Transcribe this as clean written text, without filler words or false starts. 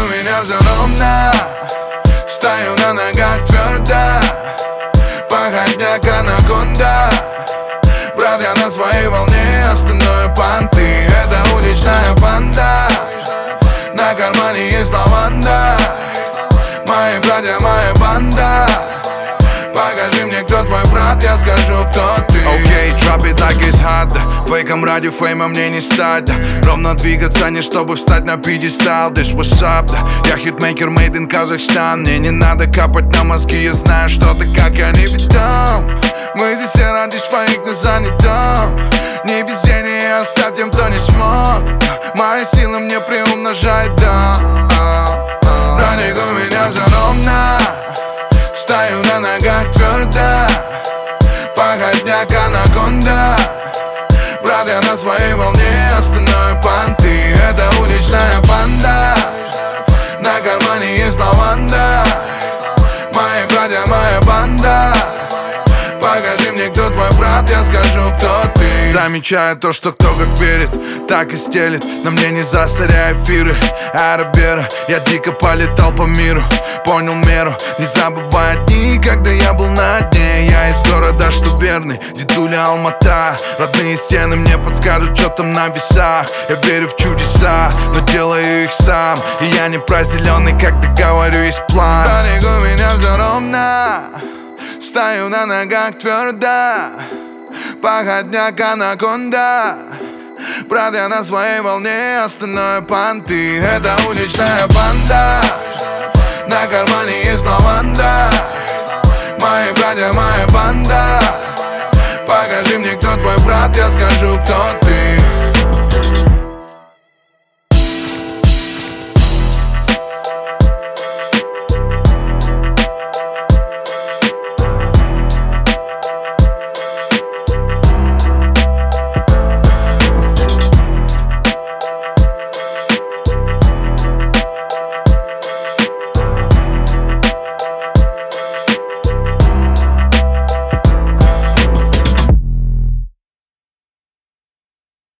меня все ровно, стою на ногах твердо, походняк анаконда. Брат, я на своей волне, остальное понты. Это уличная банда, на кармане есть лаванда. Мои братья, моя банда. Покажи мне, кто твой брат, я скажу, кто ты. Окей, drop it like it's hot. Фейком ради фейма мне не стать, да. Ровно двигаться, не чтобы встать на пьедестал. This what's up, да. Я хитмейкер made in Казахстан. Мне не надо капать на мозги, я знаю, что ты, как я не ведом. Мы здесь все ради своих, но занятом. Не везение оставь тем, кто не смог. Мои силы мне приумножает, да. Братик, у меня все ровно, стою на ногах твердо, походняк анаконда. Брат, я на своей волне, остальное понты. Это уличная банда, на кармане есть лаванда. Мои братья, моя банда. Покажи мне, кто твой брат, я скажу, кто ты. Замечаю то, что кто как верит, так и стелит. На мне не засоряй эфиры, аэробера. Я дико полетал по миру, понял меру. Не забывай дни, когда я был на дне. Я из города, что верный, дедуля Алмата. Родные стены мне подскажут, что там на весах. Я верю в чудеса, но делаю их сам. И я не про зеленый, когда говорю, есть план. Братик, у меня все ровно, стою на ногах твердо, походняк анаконда. Брат, я на своей волне, остальное понты. Это уличная банда, на кармане есть лаванда. Мои братья, моя банда. Покажи мне, кто твой брат, я скажу, кто ты.